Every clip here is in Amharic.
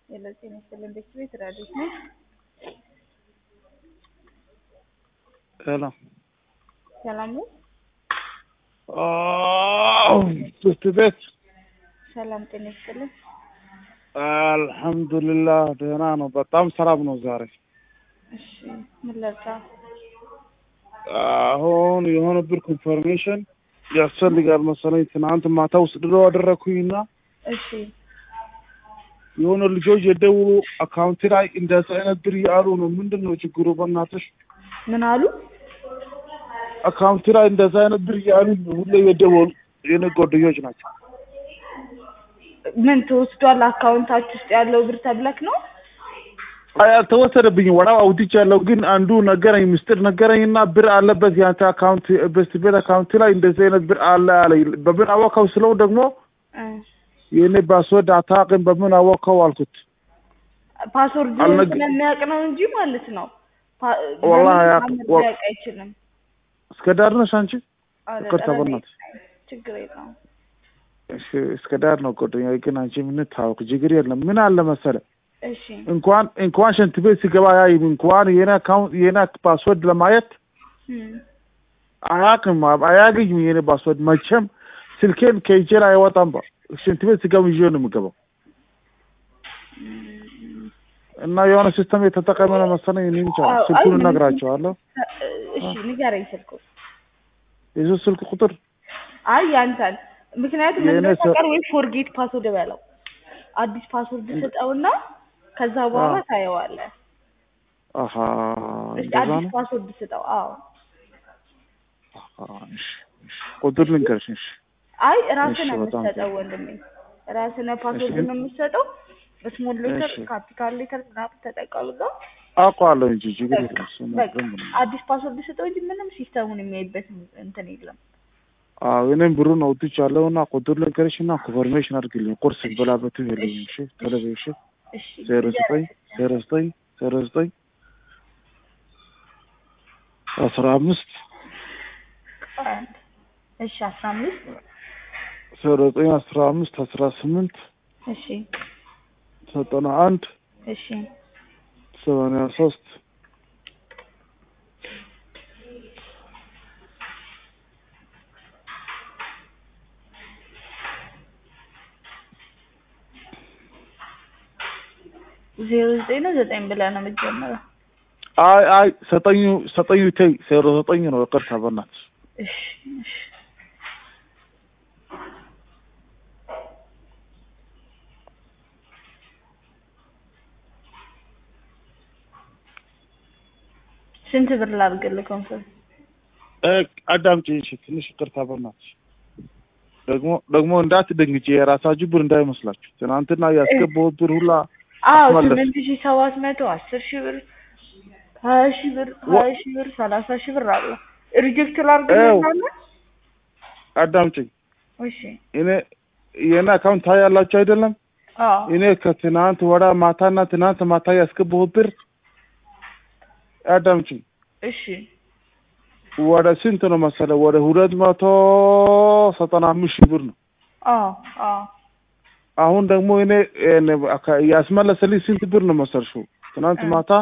የለጤና ሰላም ቤት ራዲት ነው። ሰላም ነው። ቤት ሰላም ጤና ይስጥልኝ። አልহামዱሊላህ ደህና ነው። በጣም ሰላም ነው ዛሬ። እሺ ምን ለታ አሁን የሆነ ብር ኮንፈርሜሽን ያስፈልጋል መሰለኝ። ትናንት ማታ ወስዶ አደረኩኝና እሺ የሆነ ልጆች የደውሉ አካውንት ላይ እንደዛ አይነት ብር ያሉ ነው። ምንድነው ችግሩ? በእናትሽ ምን አሉ? አካውንት ላይ እንደዛ አይነት ብር ያሉ ሁሉ የደውሉ የኔ ጓደኞች ናቸው። ምን ተወስዷል? አካውንታችሁ ውስጥ ያለው ብር ተብለክ ነው? ተወሰደብኝ። ወራው አውጥቻለሁ፣ ግን አንዱ ነገረኝ፣ ምስጢር ነገረኝና ብር አለበት ያንተ አካውንት በስቲቤል አካውንት ላይ እንደዚህ አይነት ብር አለ አለ። በምን አወቀው ስለው ደግሞ የኔ ፓስወርድ አታውቅም በምን አወቀው አልኩት። ፓስወርድ ስለሚያውቅ ነው እንጂ ማለት ነው። ወላሂ ያውቅ አይችልም። እስከ ዳር ነሽ አንቺ? ከተበናት ችግር የለውም። እሺ እስከ ዳር ነው ጓደኛዬ፣ ግን አንቺ ምን ታውቅ ችግር የለም። ምን አለ መሰለህ እሺ እንኳን ሽንት ቤት ሲገባ ያይ እንኳን የኔ አካውንት የኔ ፓስወርድ ለማየት አያገኝም። የኔ ፓስወርድ መቼም ስልኬን ከእጄ ላይ አይወጣም። ሽንት ቤት ሲገባ ይዤ ነው የምገባው እና የሆነ ሲስተም የተጠቀመ ነው መሰለኝ። እኔ እንጃ ስልኩን እነግራቸዋለሁ። እሺ ንገረኝ ስልኩን። የሱ ስልክ ቁጥር ያንተን ምክንያቱም እንደተቀር ወይ ፎርጌት ፓስወርድ በለው አዲስ ፓስወርድ ሰጠውና ከዛ በኋላ ታየዋለህ። አዲስ ፓስወርድ ሰጠው። ቁጥር ልንገርሽ። ራስህ ነው የምትሰጠው ወንድሜ፣ ራስህ ነው ፓስወርድ ነው የምትሰጠው። ስሞል ሌተር ካፒታል ሌተር ምናምን ተጠቀምና አውቀዋለሁ እንጂ ችግር የለም። አዲስ ፓስወርድ ሰጠው እንጂ ምንም ሲስተሙን የሚያይበት እንትን የለም። እኔም ብሩን አውጥቻለሁና ቁጥር ልንገርሽና ኮንፈርሜሽን አድርግልኝ። ቁርስ በላበት ይልኝ። እሺ ተለበሽ። እሺ 09 15 እሺ 15 18 እሺ 91 እሺ 83 09 ብለህ ነው የምትጀምረው? ሰጠኙ ተይ 09 ነው። ይቅርታ በእናትሽ። እሺ ስንት ብር ላድርግልህ? ኮንፈርም አዳምጪ። እሺ ትንሽ ይቅርታ በእናትሽ። ደግሞ እንዳትደንግጪ፣ የራሳችሁ ብር እንዳይመስላችሁ። ትናንትና ያስገባሁት ብር ሁላ 8700 10,000 ብር 20,000 ብር 20,000 ብር 30,000 ብር አለ። ሪጀክት ላድርግልህ? አዳምጪኝ። እሺ የኔ አካውንት ታያላችሁ አይደለም? እኔ ከትናንት ወዳ ማታና ትናንት ማታ ያስገባሁት ብር አዳምጪኝ። እሺ ወደ ስንት ነው መሰለህ? ወደ 295,000 ብር ነው። አሁን ደግሞ እኔ ያስመለሰልኝ ስንት ብር ነው መሰልሽው? ትናንት ማታ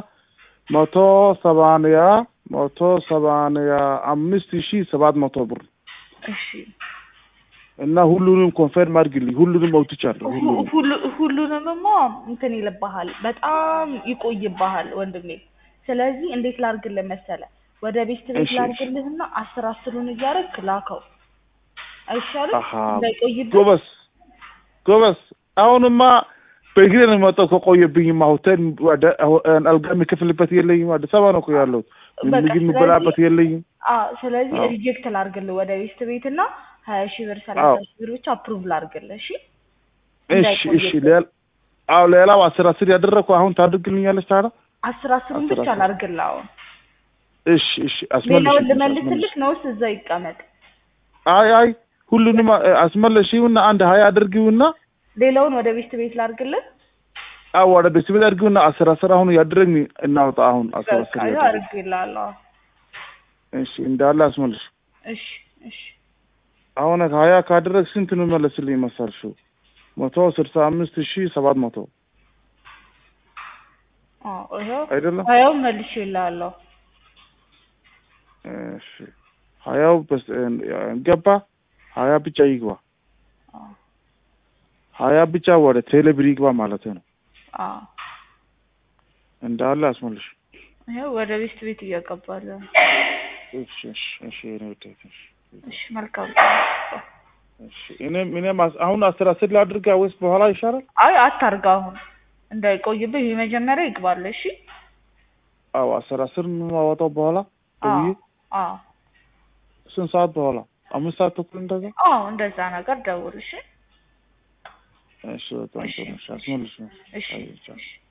175,700 ብር። እሺ እና ሁሉንም ኮንፈርም አድርግልኝ። ሁሉንም አውጥቻለሁ። ሁሉንምማ እንትን ይልብሃል፣ በጣም ይቆይብሃል ወንድሜ። ስለዚህ እንዴት ላድርግልህ መሰለህ? ወደ ቤት ላድርግልህና 10 እያደረግክ ላከው አይሻልም? እንዳይቆይብህ። ጎበዝ አሁንማ በእግሬ ነው የመጣው። ከቆየብኝማ ሆቴል አልጋ የምከፍልበት የለኝም። አዲስ አበባ ነው እኮ ያለሁት። ምግብ የምበላበት የለኝም። ስለዚህ ሪጀክት ላድርግልህ ወደ ቤትና 20,000 ብር 30,000 ብር ብቻ አፕሩቭ ላድርግልህ። እሺ ሌላው 10 ያደረኩ አሁን ታድርግልኛለች ታዲያ? 10 ብቻ ላድርግልህ አሁን። እሺ አስመልሽ። ሌላውን ልመልስልህ ነውስ እዛው ይቀመጥ? ሁሉንም አስመልሽውና አንድ 20 አድርጊውና ሌላውን ወደ ቤት ላድርግልህ? ወደ ቤት አድርጊውና 10 አሁን ያድርግኝ እናውጣ። አሁን 10 አድርግልሃለሁ። እሺ እንዳለ አስመልሽ። እሺ አሁን 20 ካደረግ ስንት ነው መለስልኝ መሰልሽው? 165,700 ይሄው አይደለም ሀያው መልሼልሃለሁ እሺ ሀያው ገባ 20 ብቻ ይግባ 20 ብቻ ወደ ቴሌብር ይግባ ማለት ነው እንዳለ አስመልሽ ይሄው ወደ ቤት እያቀባለ እሺ እሺ መልካም እሺ እኔም አሁን 10 ላድርጋ ወይስ በኋላ ይሻላል አይ አታርጋ አሁን እንዳይቆይብህ የመጀመሪያ ይግባል እሺ አዎ 10 ማወጣው በኋላ ደውዬ ስንት ሰዓት በኋላ 5 ሰዓት ተኩል እንደዛ እንደዛ ነገር ደውል እሺ እሺ በጣም ጥሩ እሺ አስመልሽ እሺ